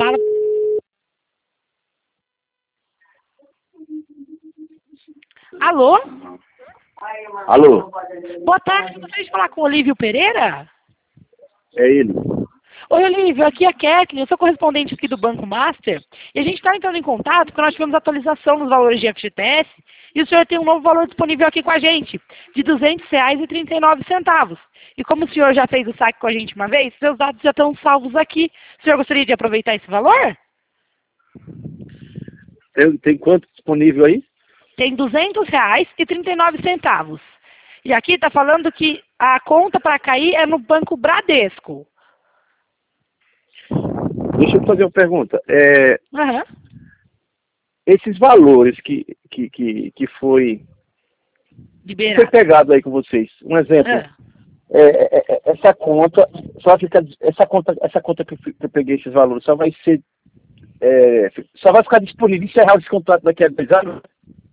Fala. Alô? Alô? Boa tarde, gostaria de falar com o Olívio Pereira? É ele. Oi, Olívio, aqui é a Kathleen, eu sou correspondente aqui do Banco Master, e a gente está entrando em contato porque nós tivemos atualização nos valores de FGTS, e o senhor tem um novo valor disponível aqui com a gente, de R$ 200,39. E como o senhor já fez o saque com a gente uma vez, seus dados já estão salvos aqui. O senhor gostaria de aproveitar esse valor? Tem quanto disponível aí? Tem R$ 200,39. E aqui está falando que a conta para cair é no Banco Bradesco. Deixa eu fazer uma pergunta. Aham. Esses valores que foi Liberado. pegado aí com vocês, um exemplo, Ah. essa conta, essa conta que eu peguei esses valores, só vai ser, só vai ficar disponível encerrar esse contrato daqui a 10 anos?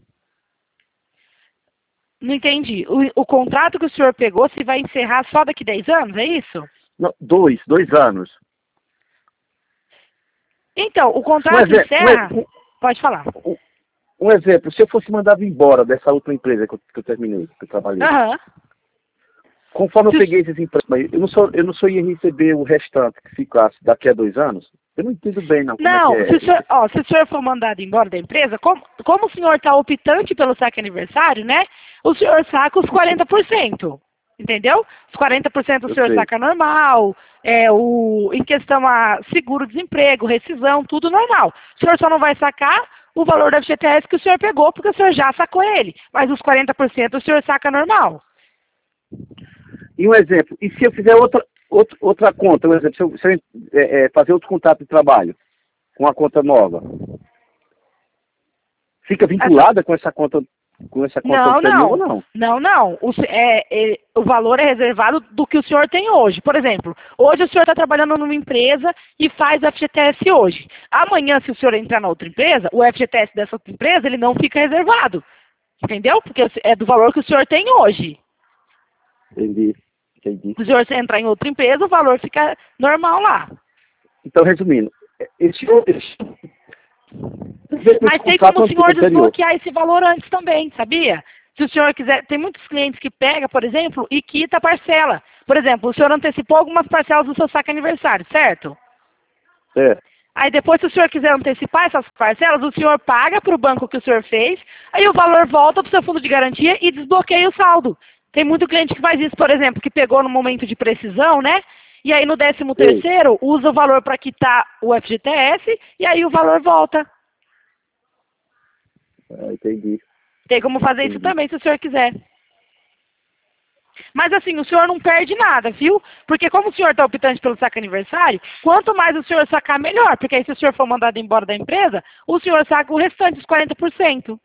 Não entendi. O contrato que o senhor pegou se vai encerrar só daqui 10 anos, é isso? Não, dois anos. Então, o contrato encerra... Pode falar. Um exemplo, se eu fosse mandado embora dessa outra empresa que eu terminei, que eu trabalhei, Aham. conforme eu peguei esses empréstimos, eu não só ia receber o restante que ficasse daqui a 2 anos? Eu não entendo bem, não. Não, Como é que é? se o senhor for mandado embora da empresa, como o senhor está optante pelo saque aniversário, né? O senhor saca os 40%. Entendeu? Os 40% o Eu senhor sei. saca normal, em questão a seguro-desemprego, rescisão, tudo normal. O senhor só não vai sacar o valor da FGTS que o senhor pegou, porque o senhor já sacou ele. Mas os 40% o senhor saca normal. E um exemplo, e se eu fizer outra conta, um exemplo, se eu fazer outro contrato de trabalho com uma conta nova, fica vinculada com essa conta anterior ou não? Não. O valor é reservado do que o senhor tem hoje. Por exemplo, hoje o senhor está trabalhando numa empresa e faz o FGTS hoje. Amanhã, se o senhor entrar na outra empresa, o FGTS dessa outra empresa, ele não fica reservado. Entendeu? Porque é do valor que o senhor tem hoje. Entendi. Se o senhor entrar em outra empresa, o valor fica normal lá. Então, resumindo, Mas tem como o senhor desbloquear esse valor antes também, sabia? Se o senhor quiser, tem muitos clientes que pega, por exemplo, e quita a parcela. Por exemplo, o senhor antecipou algumas parcelas do seu saque aniversário, certo? Certo. Aí depois, se o senhor quiser antecipar essas parcelas, o senhor paga para o banco que o senhor fez, aí o valor volta para o seu fundo de garantia e desbloqueia o saldo. Tem muito cliente que faz isso, por exemplo, que pegou no momento de precisão, né? E aí no 13º usa o valor para quitar o FGTS e aí o valor volta. Entendi. Tem como fazer isso também, se o senhor quiser. Mas assim, o senhor não perde nada, viu? Porque como o senhor está optante pelo saque aniversário, quanto mais o senhor sacar, melhor. Porque aí se o senhor for mandado embora da empresa, o senhor saca o restante dos 40%.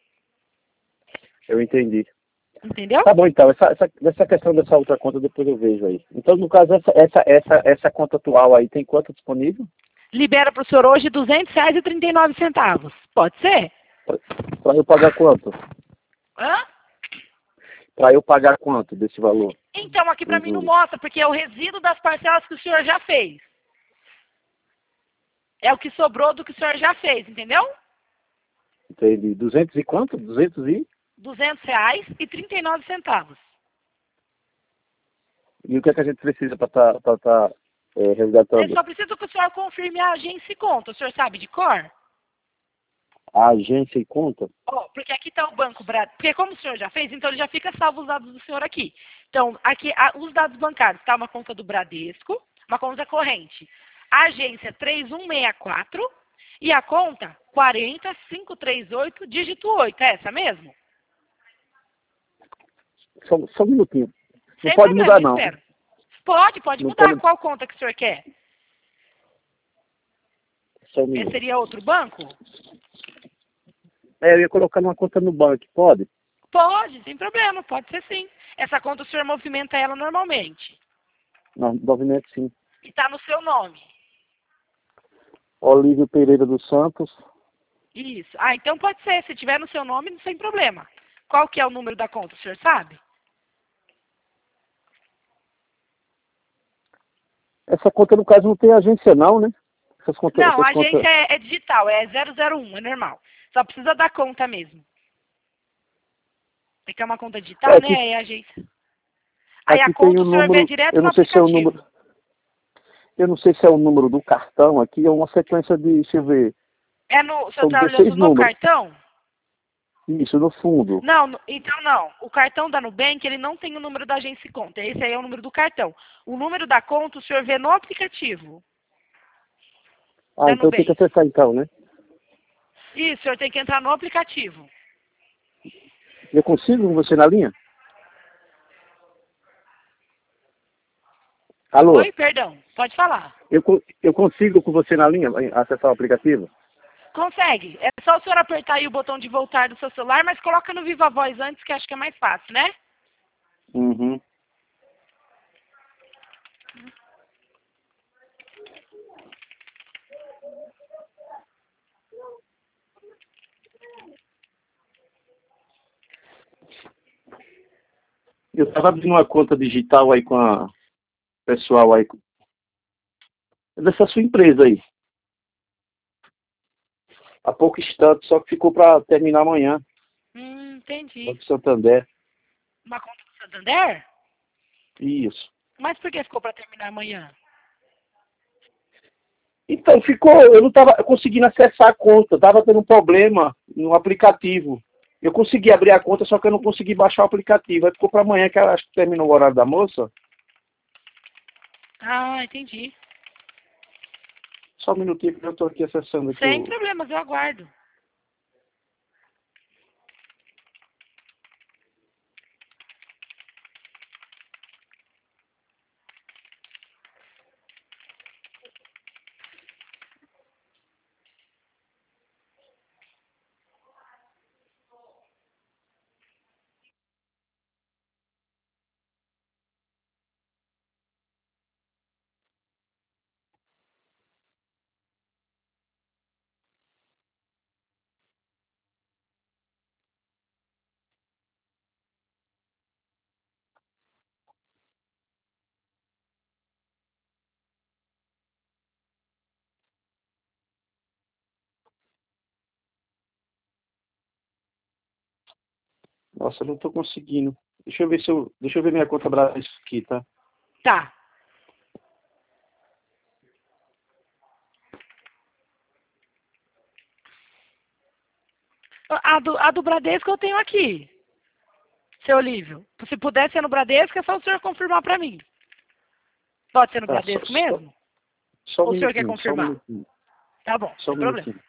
Eu entendi. Entendeu? Tá bom, então. Essa questão dessa outra conta depois eu vejo aí. Então, no caso, essa conta atual aí tem quanto disponível? Libera para o senhor hoje R$ 200,39. Pode ser? Para eu pagar quanto? Hã? Para eu pagar quanto desse valor? Então, aqui para mim não mostra, porque é o resíduo das parcelas que o senhor já fez. É o que sobrou do que o senhor já fez, entendeu? Entendi. 200 e quanto? 200 e? R$ 200,39. E o que é que a gente precisa para estar resgatando? Eu só preciso que o senhor confirme a agência e conta. O senhor sabe de cor? A agência e conta? Porque aqui está o Banco Bradesco. Porque como o senhor já fez, então ele já fica salvo os dados do senhor aqui. Então, aqui, os dados bancários. Está uma conta do Bradesco, uma conta corrente. A agência 3164 e a conta 40538, dígito 8. É essa mesmo? Só um minutinho. Não Sem pode problema, mudar, não. espero. Pode Não mudar. pode- Qual conta que o senhor quer? Só um Esse minuto. seria outro banco? Eu ia colocar numa conta no banco, pode? Pode, sem problema, pode ser sim. Essa conta o senhor movimenta ela normalmente. Não, movimento sim. E está no seu nome. Olívio Pereira dos Santos. Isso. Ah, então pode ser. Se tiver no seu nome, sem problema. Qual que é o número da conta, o senhor sabe? Essa conta, no caso, não tem agência não, né? Não, a essas contas... agência é digital, é 001, é normal. Só precisa da conta mesmo. Tem que é uma conta digital, né? Aqui, Aí a agência. Aí a aqui tem conta o o senhor vê número, direto eu no não sei se é o aplicativo. número, eu não sei se é o número do cartão, aqui é uma sequência de, deixa eu ver, É no, o senhor são tá 16 olhando no números. cartão? Isso, no fundo. Não, então não. O cartão da Nubank, ele não tem o número da agência e conta. Esse aí é o número do cartão. O número da conta o senhor vê no aplicativo Ah, da então tem que Nubank. acessar então, né? Isso, o senhor tem que entrar no aplicativo. Eu consigo com você na linha? Alô? Oi, perdão. Pode falar. Eu consigo com você na linha acessar o aplicativo? Consegue. É só o senhor apertar aí o botão de voltar do seu celular, mas coloca no Viva Voz antes, que acho que é mais fácil, né? Uhum. Eu estava abrindo uma conta digital aí com a pessoal aí, dessa sua empresa aí. Há pouco instante, só que ficou para terminar amanhã. Entendi. Banco Santander. Uma conta do Santander? Isso. Mas por que ficou para terminar amanhã? Então, eu não estava conseguindo acessar a conta, estava tendo um problema no aplicativo. Eu consegui abrir a conta, só que eu não consegui baixar o aplicativo. Aí ficou para amanhã, que acho que terminou o horário da moça. Ah, entendi. Só um minutinho que eu estou aqui acessando aqui Sem o... problemas, eu aguardo. Nossa, eu não estou conseguindo. Deixa eu ver minha conta Bradesco aqui, tá? Tá. A do Bradesco eu tenho aqui, seu Olívio. Se puder ser no Bradesco, é só o senhor confirmar para mim. Pode ser no Tá, Bradesco mesmo? só um Ou o senhor quer minutinho, só um confirmar? minutinho. Tá bom, Só um sem problema. minutinho.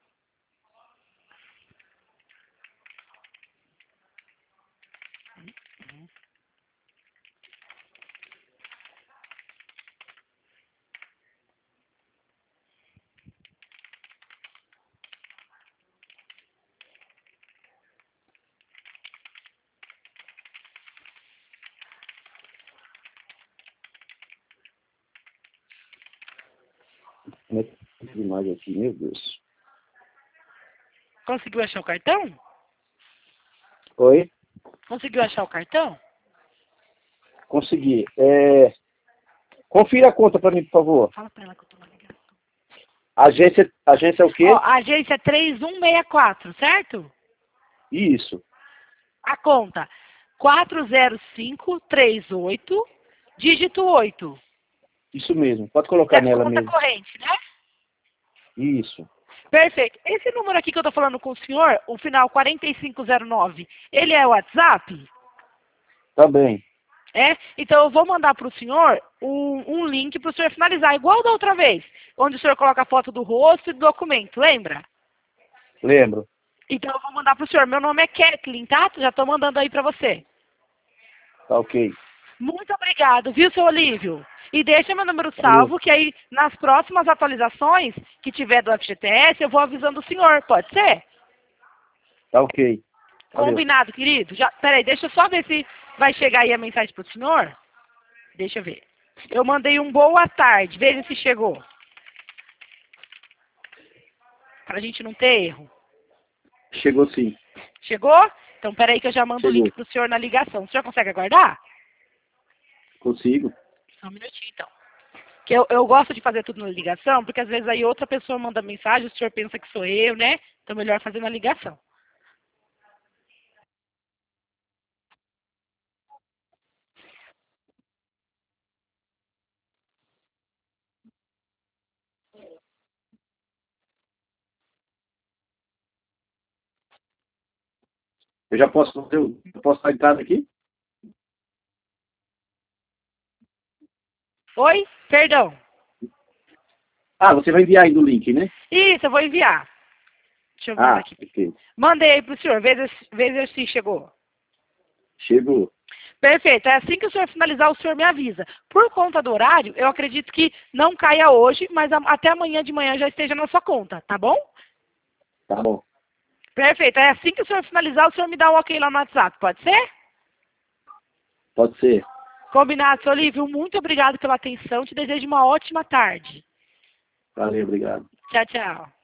Como é que tem imagem aqui, meu Deus. Conseguiu achar o cartão? Oi? Conseguiu achar o cartão? Consegui. Confira a conta para mim, por favor. Fala pra ela que eu tô na ligação. Agência é o Ó, quê? a agência é 3164, certo? Isso. A conta 40538, dígito 8. Isso mesmo. Pode colocar É nela conta mesmo. corrente, né? Isso. Perfeito. Esse número aqui que eu tô falando com o senhor, o final 4509, ele é o WhatsApp? Tá bem. É? Então eu vou mandar para o senhor um link para o senhor finalizar, igual da outra vez, onde o senhor coloca a foto do rosto e do documento, lembra? Lembro. Então eu vou mandar para o senhor. Meu nome é Kathleen, tá? Já estou mandando aí para você. Tá ok. Muito obrigado, viu, seu Olívio? E deixa meu número Valeu. salvo, que aí nas próximas atualizações que tiver do FGTS, eu vou avisando o senhor, pode ser? Tá ok. Valeu. Combinado, querido? Peraí, deixa eu só ver se vai chegar aí a mensagem para o senhor. Deixa eu ver. Eu mandei um boa tarde, veja se chegou. Para a gente não ter erro. Chegou sim. Chegou? Então, peraí que eu já mando o Chegou. link para o senhor na ligação. O senhor consegue aguardar? Consigo. Só um minutinho, então. Que eu gosto de fazer tudo na ligação, porque às vezes aí outra pessoa manda mensagem, o senhor pensa que sou eu, né? Então melhor fazer na ligação. Eu já posso fazer, eu posso dar entrada aqui? Oi? Perdão. Ah, você vai enviar aí no link, né? Isso, eu vou enviar. Deixa eu mandar aqui. Perfeito. Mandei aí pro senhor, veja se chegou. Chegou. Perfeito, é assim que o senhor finalizar, o senhor me avisa. Por conta do horário, eu acredito que não caia hoje, mas até amanhã de manhã já esteja na sua conta, tá bom? Tá bom. Perfeito, é assim que o senhor finalizar, o senhor me dá um ok lá no WhatsApp, pode ser? Pode ser. Combinado, seu Lívio, muito obrigado pela atenção, te desejo uma ótima tarde. Valeu, obrigado. Tchau, tchau.